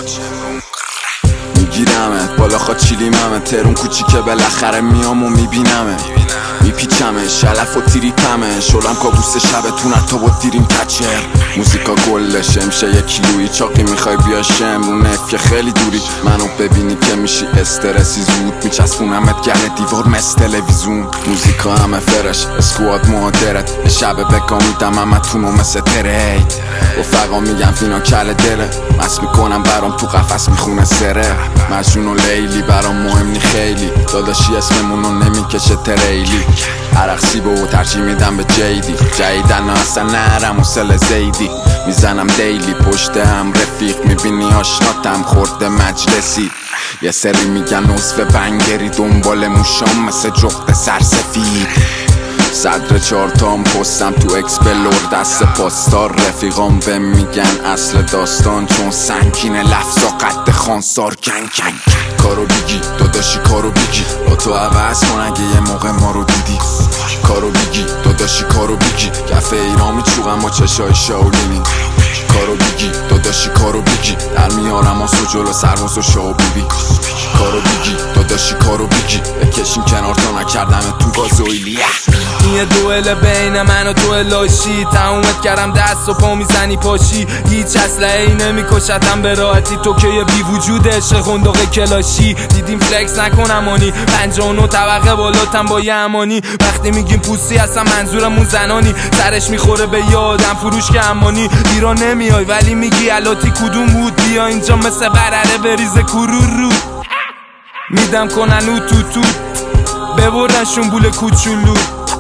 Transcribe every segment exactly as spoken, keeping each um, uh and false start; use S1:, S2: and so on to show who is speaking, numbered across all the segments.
S1: میگیرمت بالا خوا چیلیممه ترون کوچیکه بالاخره میام و میبینمه میپیچمه شلف و تریپمه شلم کابوس شبتون حتی با دیریم تچر موزیکا گلشه میشه یه کیلویی چاقی میخوای بیا شم رو نف که خیلی دوری منو ببینی که میشی استرسی زود میچسبونمت گله دیوار مثل تلویزیون موزیکا همه فرش اسکواد مهادرت شب بکا میدم همتونو مثل ترهید رفقا میگم فینا کل دره مس میکنم برام تو قفس میخونه سره مجنون و لیلی برام مهم نی خیلی داداشی اسممونو نمیکشه تریلی عرق و ترجیح میدم به جیدی جیدن اصلا نرم و سل زیدی میزنم دیلی پشت هم رفیق میبینی آشناتم خورده مجلسی یه سری میگن نصف بنگری دنبال موشام مثل جغد سرسفید صدر چارتام پستم تو اکسپلور دست پاسدار رفیقام بهم میگن اصل داستان چون سنگین لفظا قد خانسار گنگ گنگ کارو بگی داداشی کارو بگی با تو عوض کن اگه یه موقع ما رو دیدی کارو بگی داداشی کارو بگی کف ایران میچوغم با چشای شاولینی کارو بگی داداشی کارو بگی در میارم آسو جلو سرباز و شاو بیبی کارو بگی داداشی کارو بگی بکشیم کنار تا نکردم تو گازویلی
S2: این یه دوئل بین من و تو لاشی تمومت کردم دست و پا میزنی پاشی هیچ اسلحه‌ای نمیکشتم به راحتی تو که یه بی وجود عشق خندق کلاشی دیدیم فلکس نکنم آنی پنجاه و نه طبقه بالاتم با یه امانی وقتی میگیم پوستی هستم منظورمون زنانی سرش میخوره به یادم فروش که امانی ایران نمیای ولی میگی الاتی کدوم بود بیا اینجا مثل برره بریزه کرور رو میدم کنن او تو تو ببردن شنبول کوچولو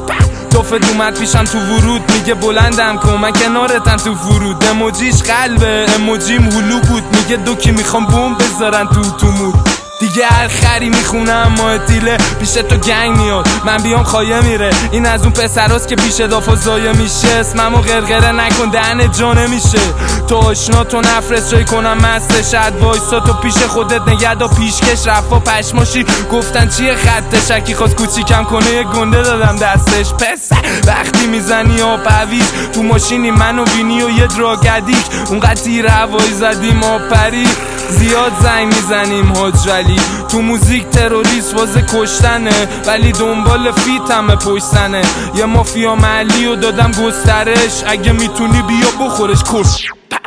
S2: توفت اومد پیشم تو ورود میگه بلندم کن من کنارتم تو فرود اموجیش قلبه اموجیم هلو بود میگه دوکی میخوام بوم بذارن تو تو مود دیگه هر خری میخونم ماه تیله پیش تو گنگ میاد من بیام خایه میره این از اون پسراست که پیش دافا زایه میشه اسممو غرغره نکن دهن جانه میشه تو آشنا تو نفرست جای کنم مستش اد وایسا تو پیش خودت نگهدا پیشکش رفا پشماشی گفتن چیه خط شکی خواست کوچیکم کنه یه گنده دادم دستش پس وقتی میزنی آب عویز تو ماشینی منو وینی و یه دراگدیک اونقدر تیر هوایی زدیم آب پری زیاد زنگ میزنیم حاج ولی تو موزیک تروریست واسه کشتنه ولی دنبال فیت همه پشتنه یه مافیا محلی و دادم گسترش اگه میتونی بیا بخورش کش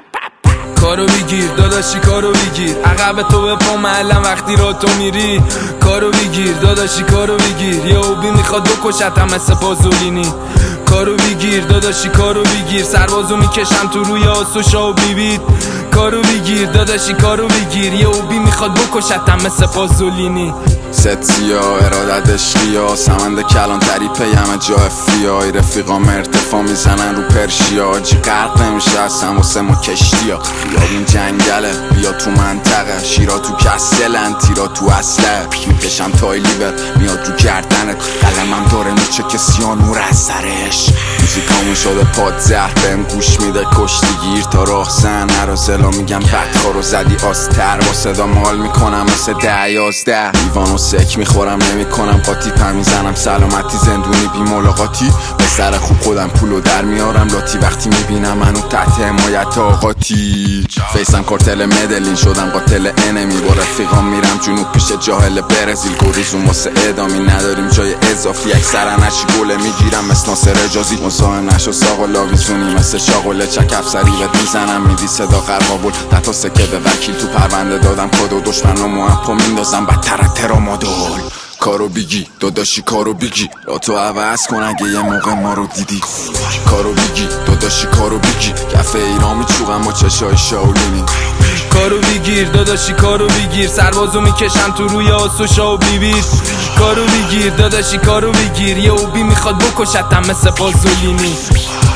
S2: کارو بگیر داداشی کارو بگیر عقب تو به پا معلم وقتی را تو میری کارو بگیر داداشی کارو بگیر یه اوبی میخواد بکشتم مثل پازولینی کارو بگیر داداشی کارو بگیر سربازو میکشم تو روی آسو شاو بیبید کارو بگیر داداشی کارو بگیر یه اوبی میخواد بکشتم مثل پازولینی
S1: ست سیا ارادت عشقیا سمند کلانتری پیم جا افیای رفیقام ارتفاع میزنن رو پرشیا جی غرق نمیشه اصلا واسه ما کشتیا خیابون جنگله بیا تو منطقه شیرا تو کسلن تیرا تو اصله میکشم تای لیور میاد رو گردنت قلمم داره میچه که سیانور از سرش موزیکامون شده پاد زهر بهم گوش میده کشتیگیر تا راه زن هرازلا میگم بدکارو زدی آستر با صدا مال میکنم مثل ده یازده دیوانو سک میخورم نمی کنم قاطی پر میزنم سلامتی زندونی بی ملاقاتی به سر خوب خودم پولو در میارم لاتی وقتی میبینم منو تحت حمایت آقاتی فیسم کارتل مدلین شدم قاتل انمی با رفیقام میرم جنوب پیش جاهل برزیل گریزون واسه اعدامی نداریم جای اضافی اکثر نشی گله میگیرم مثل ناصر اجازی مزاحم نشو ساق و لاویزونی مثل شاغله چک افسری بهت میزنم میدی صدا قرقابل دتا سکه به وکیل تو پرونده دادم کد و دشمن رو موهپا میندازم بدتر ترامادول کارو بگی داداشی کارو بگی را تو عوض کن اگه یه موقع ما رو دیدی کارو بگی داداشی کارو بگی کف ایران میچوغم با چشای شاولینی
S2: کارو بگیر داداشی کارو بگیر سربازو میکشم تو روی آسو شاو بیبیر کارو بگیر داداشی کارو بگیر یه اوبی میخواد بکشتم مثل پازولینی